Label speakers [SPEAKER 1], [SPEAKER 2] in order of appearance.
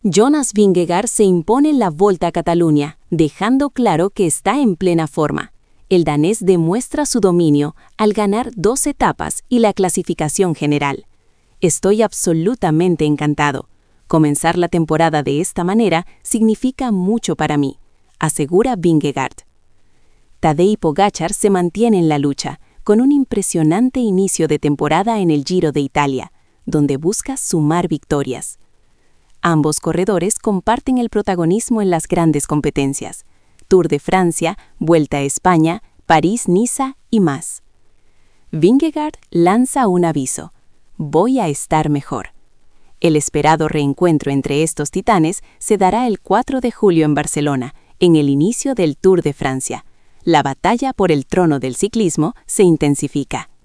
[SPEAKER 1] Jonas Vingegaard se impone en la Volta a Cataluña, dejando claro que está en plena forma. El danés demuestra su dominio al ganar 2 etapas y la clasificación general. Estoy absolutamente encantado. Comenzar la temporada de esta manera significa mucho para mí, asegura Vingegaard. Tadej Pogačar se mantiene en la lucha, con un impresionante inicio de temporada en el Giro de Italia, donde busca sumar victorias. Ambos corredores comparten el protagonismo en las grandes competencias: Tour de Francia, Vuelta a España, París-Niza y más. Vingegaard lanza un aviso: voy a estar mejor. El esperado reencuentro entre estos titanes se dará el 4 de julio en Barcelona, en el inicio del Tour de Francia. La batalla por el trono del ciclismo se intensifica.